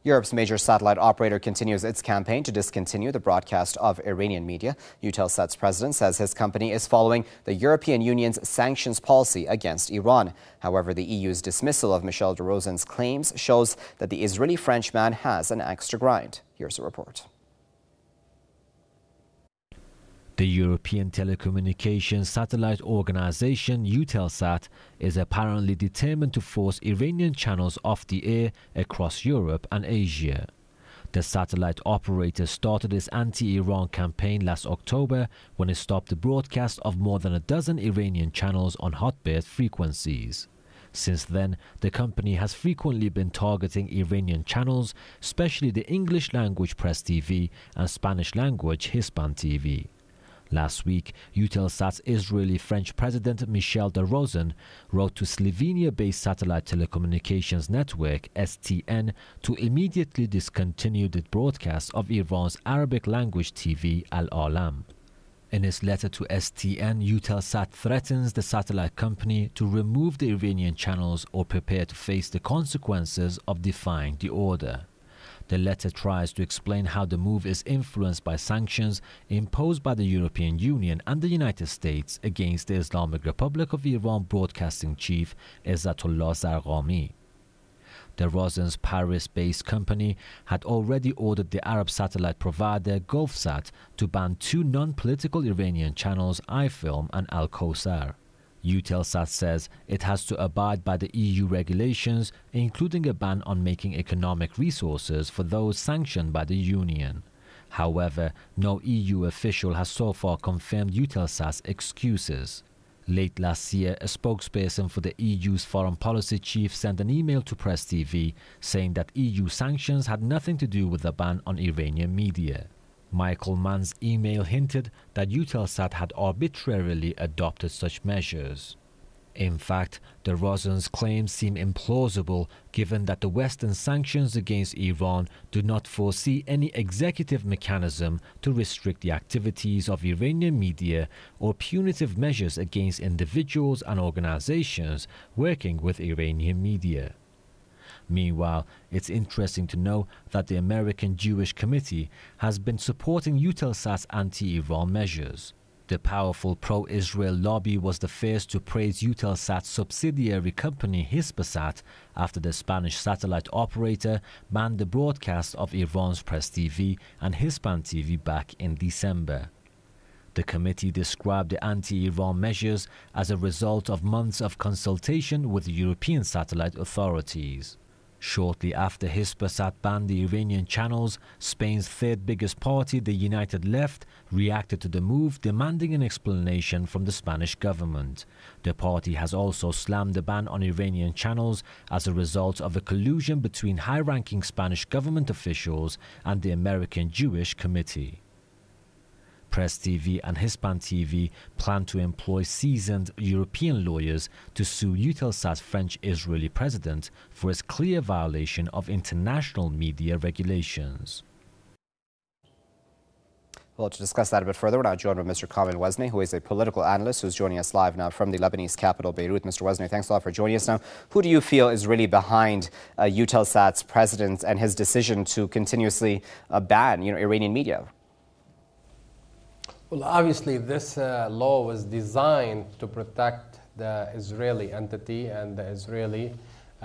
Europe's major satellite operator continues its campaign to discontinue the broadcast of Iranian media. Eutelsat's president says his company is following the European Union's sanctions policy against Iran. However, the EU's dismissal of Michel de Rosen's claims shows that the Israeli-French man has an axe to grind. Here's a report. The European telecommunications satellite organization Eutelsat is apparently determined to force Iranian channels off the air across Europe and Asia. The satellite operator started its anti-Iran campaign last October when it stopped the broadcast of more than a dozen Iranian channels on hotbird frequencies. Since then, the company has frequently been targeting Iranian channels, especially the English-language Press TV and Spanish-language Hispan TV. Last week, Eutelsat's Israeli-French president Michel de Rosen wrote to Slovenia-based satellite telecommunications network STN to immediately discontinue the broadcast of Iran's Arabic-language TV Al Alam. In his letter to STN, Eutelsat threatens the satellite company to remove the Iranian channels or prepare to face the consequences of defying the order. The letter tries to explain how the move is influenced by sanctions imposed by the European Union and the United States against the Islamic Republic of Iran broadcasting chief Izzatullah Zarqami. De Rosen's Paris-based company had already ordered the Arab satellite provider Gulfsat to ban two non-political Iranian channels, iFilm and Al Kawthar. Eutelsat says it has to abide by the EU regulations, including a ban on making economic resources for those sanctioned by the Union. However, no EU official has so far confirmed Eutelsat's excuses. Late last year, a spokesperson for the EU's foreign policy chief sent an email to Press TV saying that EU sanctions had nothing to do with the ban on Iranian media. Michael Mann's email hinted that Eutelsat had arbitrarily adopted such measures. In fact, de Rosen's claims seem implausible given that the Western sanctions against Iran do not foresee any executive mechanism to restrict the activities of Iranian media or punitive measures against individuals and organizations working with Iranian media. Meanwhile, it's interesting to know that the American Jewish Committee has been supporting Eutelsat's anti-Iran measures. The powerful pro-Israel lobby was the first to praise Eutelsat's subsidiary company Hispasat after the Spanish satellite operator banned the broadcast of Iran's Press TV and Hispan TV back in December. The committee described the anti-Iran measures as a result of months of consultation with the European satellite authorities. Shortly after Hispasat banned the Iranian channels, Spain's third biggest party, the United Left, reacted to the move, demanding an explanation from the Spanish government. The party has also slammed the ban on Iranian channels as a result of a collusion between high-ranking Spanish government officials and the American Jewish Committee. Press TV and Hispan TV plan to employ seasoned European lawyers to sue Eutelsat's French-Israeli president for its clear violation of international media regulations. Well, to discuss that a bit further, we're now joined by Mr. Kamil Wazny, who is a political analyst who's joining us live now from the Lebanese capital, Beirut. Mr. Wazny, thanks a lot for joining us now. Who do you feel is really behind Eutelsat's president and his decision to continuously ban Iranian media? Well, obviously, this law was designed to protect the Israeli entity and the Israeli,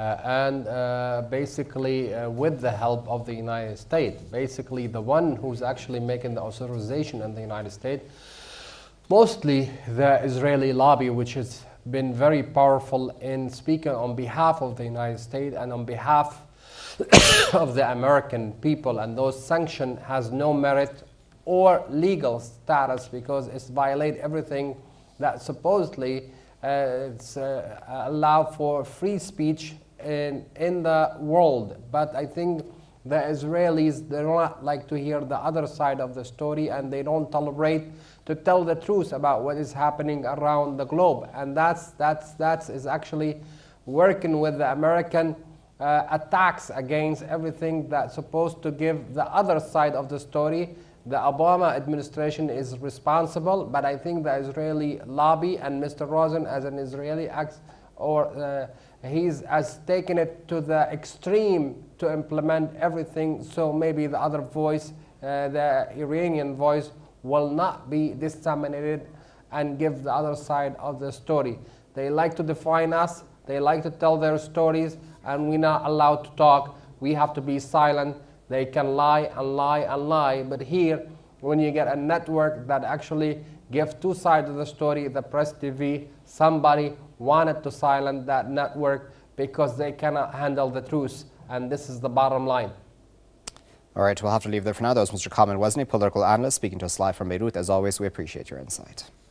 basically with the help of the United States. Basically, the one who's actually making the authorization in the United States, mostly the Israeli lobby, which has been very powerful in speaking on behalf of the United States and on behalf of the American people. And those sanctions has no merit or legal status because it's violate everything that supposedly allow for free speech in the world. But I think the Israelis, they don't like to hear the other side of the story, and they don't tolerate to tell the truth about what is happening around the globe. And that's actually working with the American attacks against everything that's supposed to give the other side of the story. The Obama administration is responsible, but I think the Israeli lobby and Mr. Rosen as an Israeli he's has taken it to the extreme to implement everything, so maybe the other voice, the Iranian voice, will not be disseminated and give the other side of the story. They like to define us, they like to tell their stories, and we're not allowed to talk. We have to be silent. They can lie and lie and lie, but here, when you get a network that actually gives two sides of the story, the Press TV, somebody wanted to silence that network because they cannot handle the truth, and this is the bottom line. All right, we'll have to leave there for now. That was Mr. Kamel Wazni, political analyst, speaking to us live from Beirut. As always, we appreciate your insight.